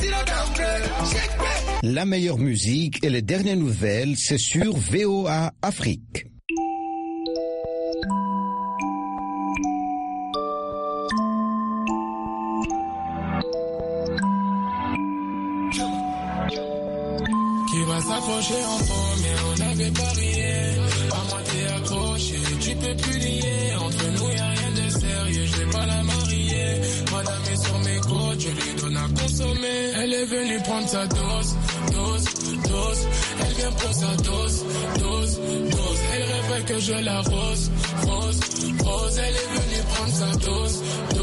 La meilleure musique et les dernières nouvelles, c'est sur VOA Afrique. Qui va s'accrocher en premier, on n'avait pas rien. À moi t'es accroché, tu peux plus lier. Entre nous y'a rien de sérieux, je vais pas la marier. Madame est sur mes côtes, je lui donne à consommer. Elle est venue prendre sa dose. Elle vient pour sa dose. Elle rêve que je la rose. Elle est venue prendre sa dose.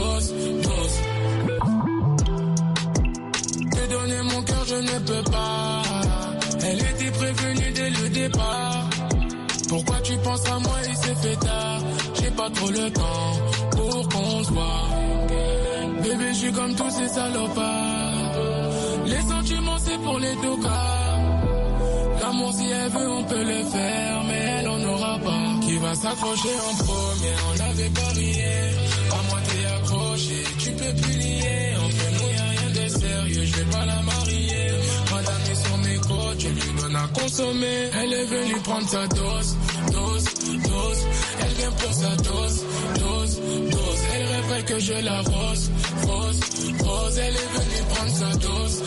Te donner mon cœur, je ne peux pas. Elle était prévenue dès le départ. Pourquoi tu penses à moi, il s'est fait tard. J'ai pas trop le temps pour qu'on se voit. Bébé, je suis comme tous ces salopards. Les sentiments, c'est pour les tocards. L'amour, si elle veut, on peut le faire, mais elle en aura pas. Qui va s'accrocher en premier, on n'avait pas rien. À moi, t'es accroché, tu peux plus lier. Entre nous, y'a rien de sérieux, je vais pas la marier. Madame est sur mes côtes, je lui donne à consommer. Elle est venue prendre sa dose. Elle vient pour sa dose. Elle rêve que je la rose. Elle est venue prendre sa dose.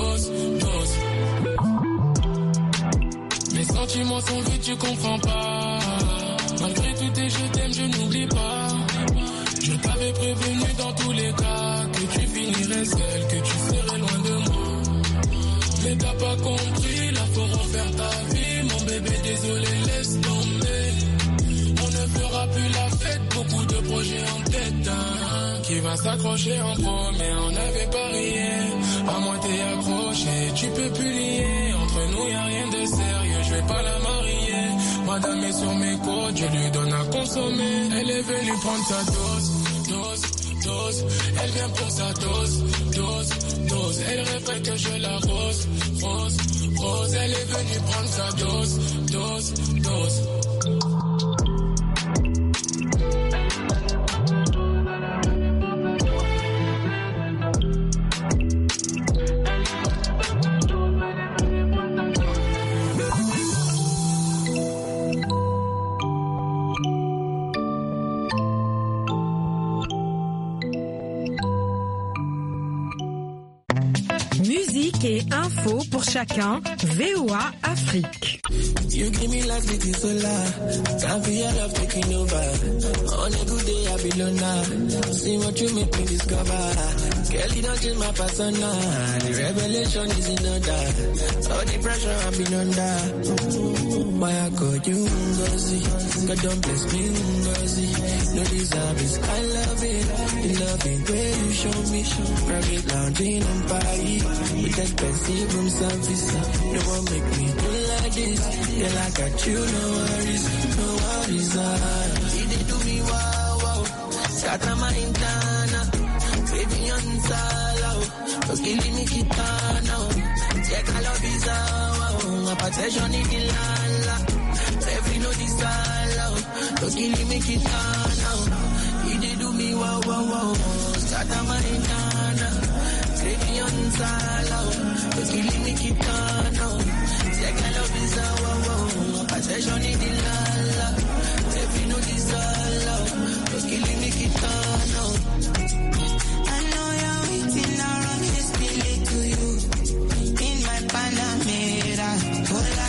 Mes sentiments sont vides, tu comprends pas. Malgré tout tes je t'aime, je n'oublie pas. Je t'avais prévenu dans tous les cas que tu finirais seul, que tu serais loin de moi. Mais t'as pas compris, là faut refaire ta vie. Mon bébé, désolé, laisse tomber. On ne fera plus la fête, beaucoup de projets en tête. Qui va s'accrocher en premier, on n'avait pas rien. À moi t'es accroché, tu peux plus lier. Entre nous y'a rien de sérieux, je vais pas la marier. Madame est sur mes côtes, je lui donne à consommer. Elle est venue prendre sa dose. Elle vient pour sa dose. Elle rêve que je la rose. Elle est venue prendre sa dose. Et info pour chacun, VOA Afrique. You give me life, it is solar. Time for your love taking over. On a good day, I be loner. See what you make me discover. Girl, you don't change my persona. The revelation is in order. All the pressure I've been under. Why I call you Ngozi? God don't bless me, Ngozi. No deserve it, I love it. The loving way you show me. Private lounging on Paris. With expensive room service. No one make me do like this. Girl, I got you, no worries. You did do me wow. Scatter my intana. Baby, on sala. Don't kill me, kitana. Check all of these wow. My protection is the lala. Every no disala. Don't kill me, kitana. You did do me wow. Scatter my intana. Baby, on sala. Don't kill me, kitana. Check all of these wow. Possession in the lala. If you know this all out, just killing me kitano. I know you're waiting around, just feel it to you. In my Panamera, hola.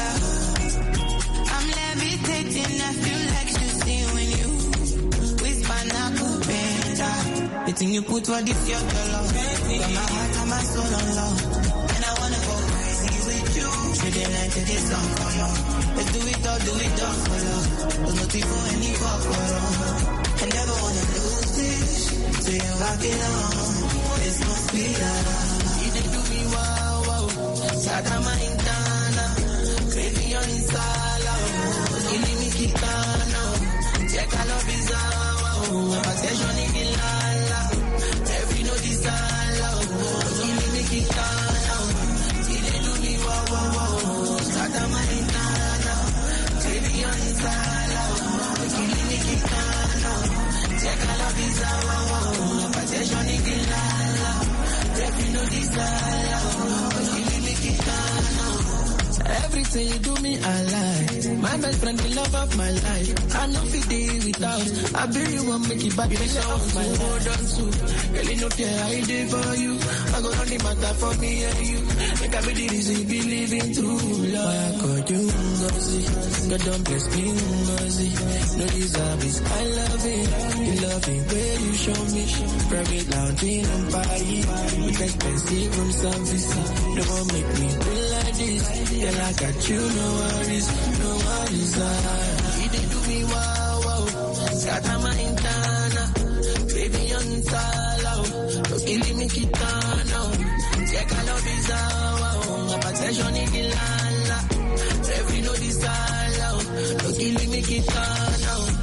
I'm levitating, I feel like shooting when you whisper Nakupenda. The thing you put for this your dollar. Got my heart and my soul on love. And I wanna go crazy with you. Straight the night to this song come on. Let's do it all for love. There's no time for any fuck for love. I never wanna lose this. So you're rocking on. This must be love. You did do me wow. Sadama Intana. Crazy on Insala. Killing me kitana. Check all of his wow. Possession in the lala. Every no desala. Killing me kitana. You did do me wow. Sadama Intana. Crazy on Insala. Killing me kitana. Check all of his wow. Possession in the lala. Every Everything you do me, I like. My best friend, the love of my life. I know fit day without. I bury you and make it back. You love my hold on to. Girl, you know care I did for you. I go on the matter for me and you. Make I be the reason believing through love. Why I call you Ngozi? God don't bless me, Ngozi. No deserve is I love it. You love it where you show me. Private lounge in Paris. With expensive room service. They won't make me feel like this. Girl, I got you, no worries. You did do me wow. Scatter my intana. Baby, on sala. Don't kill me, kitana. Check I love is wow. Attention in the lala. Every no desire. Don't kill me, kitana.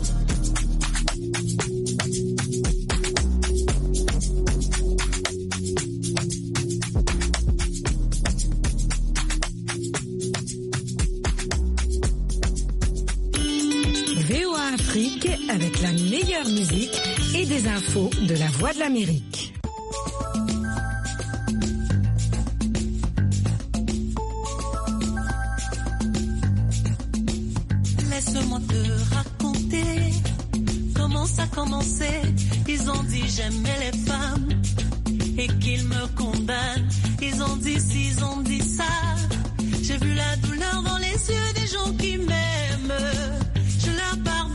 Avec la meilleure musique et des infos de la Voix de l'Amérique. Laisse-moi te raconter comment ça a commencé. Ils ont dit j'aimais les femmes et qu'ils me condamnent. Ils ont dit ci, ils ont dit ça. J'ai vu la douleur dans les yeux des gens qui m'aiment. Je leur pardonne.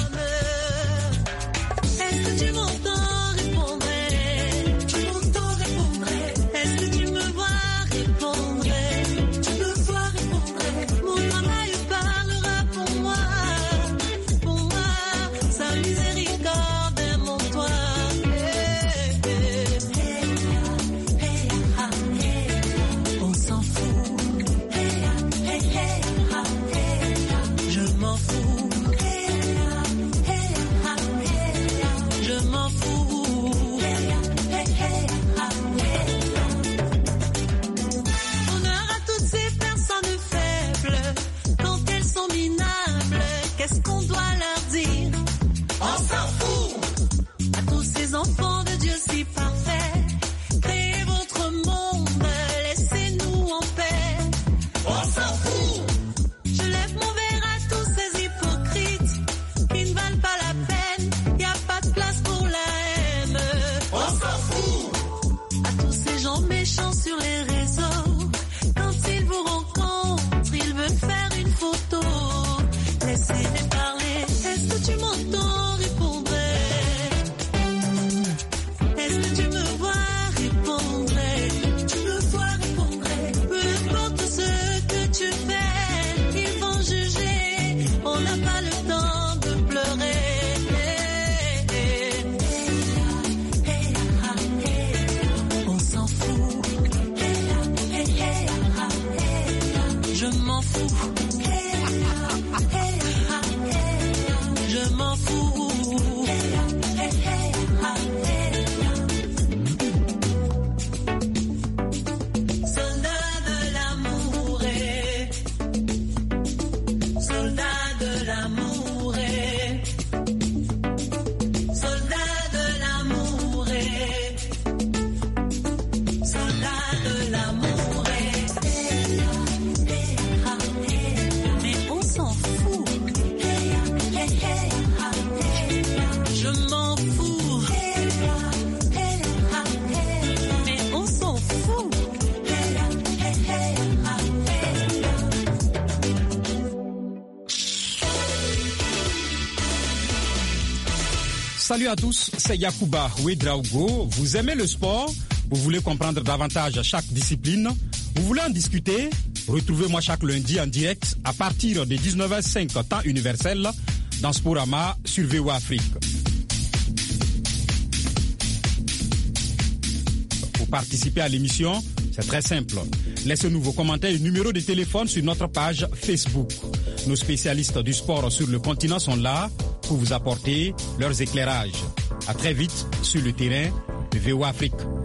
Tu m'entends répondre, est-ce que tu me vois répondre, tu me vois répondre, mon travail parlera pour moi, sa miséricorde est mon toit. On s'en fout, je m'en fous. Je m'en fous. Honneur à toutes ces personnes faibles, quand elles sont minables, qu'est-ce qu'on doit leur dire? On s'en fout. À tous ces enfants de Dieu si parfaits, créez votre monde, laissez-nous en paix. On s'en fout. Je lève mon verre à tous ces hypocrites qui ne valent pas la peine. Y a pas de place pour la haine. On s'en fout. À tous ces gens méchants sur les réseaux, quand ils vous rencontrent, ils veulent faire une photo. Laissez-les parler. Est-ce que tu m'entends répondre? Est-ce que tu me vois répondre? Tu me vois répondre. Peu importe ce que tu fais, ils vont juger. On n'a pas le temps de pleurer. On s'en fout. Je m'en fous. Je m'en fous. Soldat de l'amour, soldat de l'amour, soldat de l'amour, soldat de l'amour. Mais on s'en fout. Je m'en fous. Mais on s'en fout. Salut à tous, c'est Yacouba Ouedraogo. Vous aimez le sport? Vous voulez comprendre davantage chaque discipline? Vous voulez en discuter? Retrouvez-moi chaque lundi en direct à partir de 19h05 temps universel dans Sporama sur VOA Afrique. Pour participer à l'émission, c'est très simple. Laissez-nous vos commentaires et numéros de téléphone sur notre page Facebook. Nos spécialistes du sport sur le continent sont là pour vous apporter leurs éclairages. À très vite sur le terrain de VOA Afrique.